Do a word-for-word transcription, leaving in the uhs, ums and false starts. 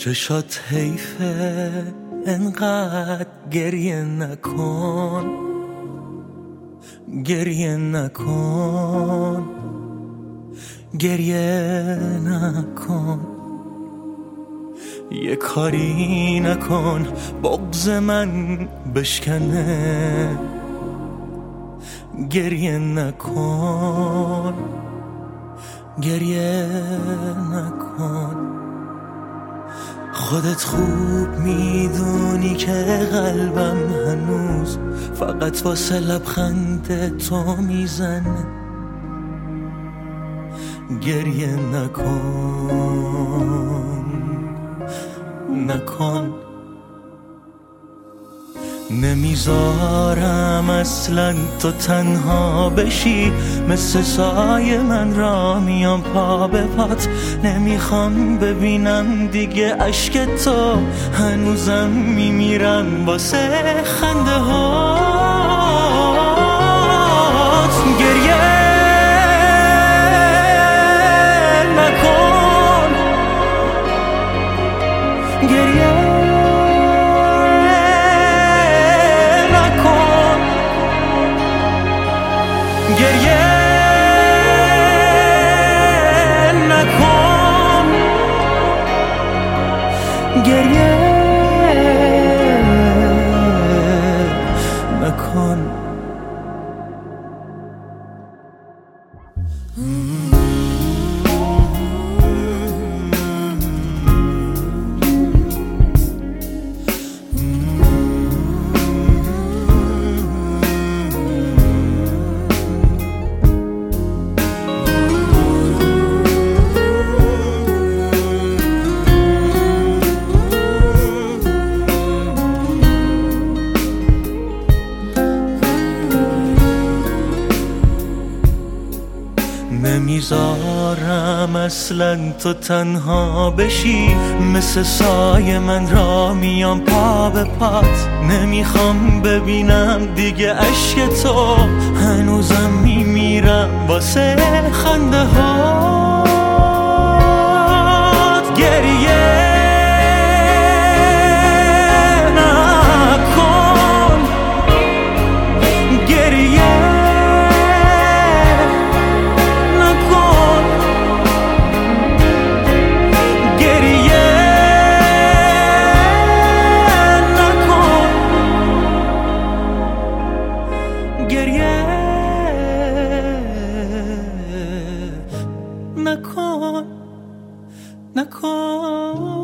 چشات حیفه انقدر گریه نکن، گریه نکن، گریه نکن. یه کاری نکن بغض من بشکنه، گریه نکن، گریه نکن. خودت خوب میدونی که قلبم هنوز فقط واسه لبخند تو میزنه، گریه نکن، نکن. نمیذارم اصلا تو تنها بشی، مثل سایه من را میام پا به پات. نمیخوام ببینم دیگه اشک تو، هنوزم میمیرم واسه خنده هات. گریه نکن، گریه گریه نکن، گریه نکن. نمیذارم اصلا تو تنها بشی، مثل سایه من را میام پا به پات. نمیخوام ببینم دیگه اشک تو، هنوزم میمیرم واسه خنده هات. گریه نکن، گریه گریه نکن، نکن.